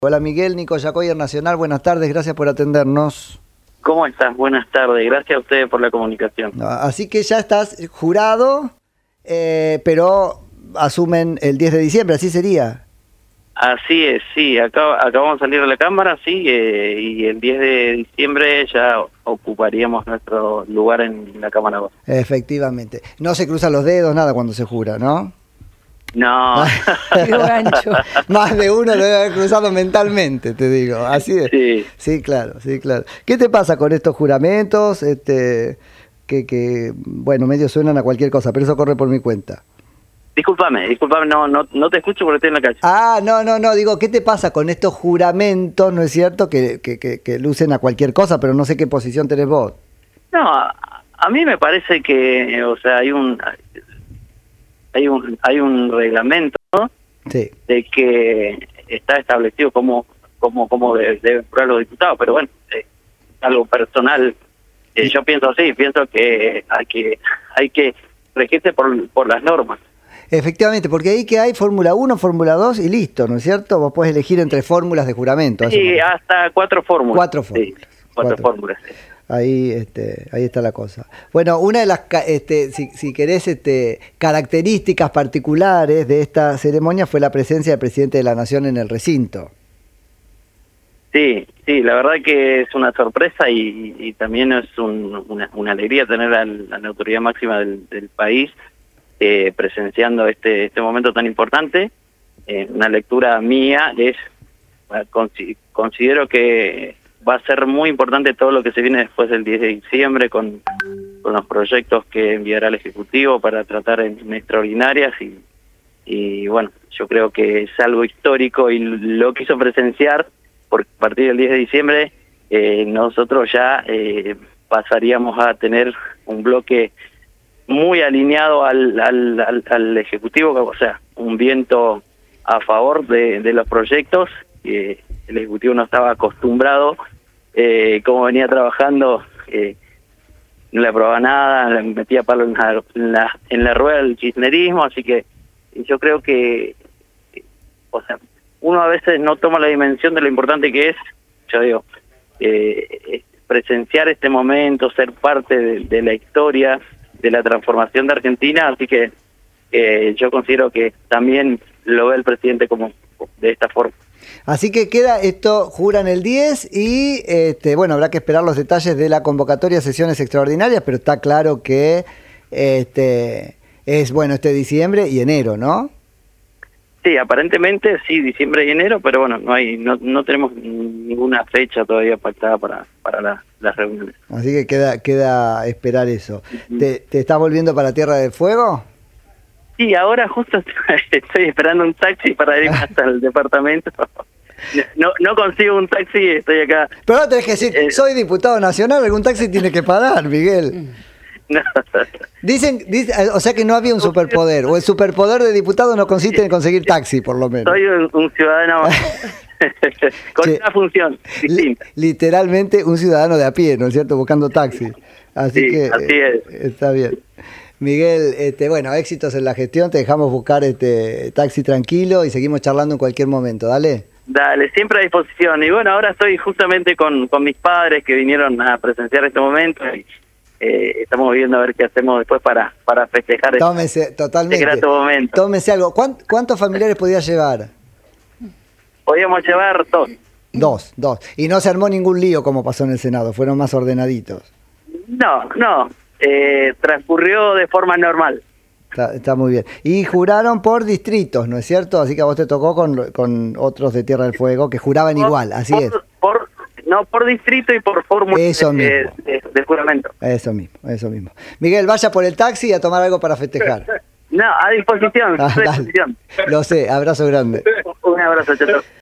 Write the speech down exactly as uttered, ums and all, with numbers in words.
Hola Miguel, Nico Yacoyer Nacional, buenas tardes, gracias por atendernos. ¿Cómo estás? Buenas tardes, gracias a ustedes por la comunicación. Así que ya estás jurado, eh, pero asumen el diez de diciembre, ¿así sería? Así es, sí, acá, acabamos de salir de la Cámara, sí, eh, y el diez de diciembre ya ocuparíamos nuestro lugar en la Cámara dos. Efectivamente. No se cruzan los dedos, nada cuando se jura, ¿no? No. Qué gancho. Más de uno lo debe haber cruzado mentalmente, te digo. Así es. Sí. Sí, claro, sí, claro. ¿Qué te pasa con estos juramentos? Este, que, que, bueno, medio suenan a cualquier cosa, pero eso corre por mi cuenta. Discúlpame, discúlpame, no, no, no te escucho porque estoy en la calle. Ah, no, no, no, digo, ¿qué te pasa con estos juramentos, no es cierto? Que, que, que, que lucen a cualquier cosa, pero no sé qué posición tenés vos. No, a, a mí me parece que, o sea, hay un... hay un hay un reglamento, ¿no? Sí. De que está establecido cómo cómo cómo de- deben jurar los diputados, pero bueno, eh, algo personal, eh, yo pienso así, pienso que hay que hay que regirse por por las normas. Efectivamente, porque ahí que hay Fórmula uno, Fórmula dos y listo, ¿no es cierto? Vos podés elegir entre fórmulas de juramento. eso Sí, me- hasta cuatro fórmulas. Cuatro Sí, fórmulas. cuatro, Cuatro. fórmulas. Sí. Ahí, este, ahí está la cosa. Bueno, una de las, ca- este, si, si querés, este, características particulares de esta ceremonia fue la presencia del presidente de la Nación en el recinto. Sí, sí, la verdad que es una sorpresa y, y también es un- una, una alegría tener a la, a la autoridad máxima del, del país eh, presenciando este este momento tan importante. Eh, una lectura mía es, eh, consi- considero que va a ser muy importante todo lo que se viene después del diez de diciembre con, con los proyectos que enviará el Ejecutivo para tratar en extraordinarias y, y bueno, yo creo que es algo histórico y lo quiso presenciar porque a partir del diez de diciembre eh, nosotros ya eh, pasaríamos a tener un bloque muy alineado al, al, al, al Ejecutivo, o sea, un viento a favor de, de los proyectos. Eh, el Ejecutivo no estaba acostumbrado, eh, como venía trabajando, eh, no le aprobaba nada, le metía palo en la, en la, en la rueda del kirchnerismo, así que yo creo que, o sea, uno a veces no toma la dimensión de lo importante que es, yo digo, eh, presenciar este momento, ser parte de, de la historia, de la transformación de Argentina, así que eh, yo considero que también lo ve el presidente como de esta forma. Así que queda esto, juran el diez y, este, bueno, habrá que esperar los detalles de la convocatoria a sesiones extraordinarias, pero está claro que este, es, bueno, este diciembre y enero, ¿no? Sí, aparentemente sí, diciembre y enero, pero bueno, no hay, no, no tenemos ninguna fecha todavía pactada para, para la, las reuniones. Así que queda, queda esperar eso. ¿Te, te estás volviendo para Tierra del Fuego? Sí, ahora justo estoy esperando un taxi para ir hasta el departamento. No, no consigo un taxi, estoy acá. Pero no tenés que decir, Eh, soy diputado nacional, algún taxi tiene que pagar, Miguel. No. Dicen, dicen, o sea que no había un superpoder, o el superpoder de diputado no consiste en conseguir taxi, por lo menos. Soy un, un ciudadano con Che, una función distinta. Li- literalmente un ciudadano de a pie, ¿no es cierto? Buscando taxi. Así Sí, que así eh, es. está bien. Miguel, este, bueno, éxitos en la gestión, te dejamos buscar este taxi tranquilo y seguimos charlando en cualquier momento, dale. Dale, siempre a disposición. Y bueno, ahora estoy justamente con, con mis padres que vinieron a presenciar este momento y eh, estamos viendo a ver qué hacemos después para, para festejar este, Tómese, totalmente. este grato momento. Tómese algo. ¿Cuán- ¿Cuántos familiares podías llevar? Podíamos llevar dos. Dos, dos. Y no se armó ningún lío como pasó en el Senado, fueron más ordenaditos. No, no, eh, transcurrió de forma normal. Está, está muy bien. Y juraron por distritos, ¿no es cierto? Así que a vos te tocó con, con otros de Tierra del Fuego que juraban Por- igual, así por, es. Por, no, por distrito y por fórmula Eso de, mismo. de, de juramento. Eso mismo, eso mismo. Miguel, vaya por el taxi y a tomar algo para festejar. No, a disposición, Ah, a dale. disposición. Lo sé, abrazo grande. Un abrazo, chao.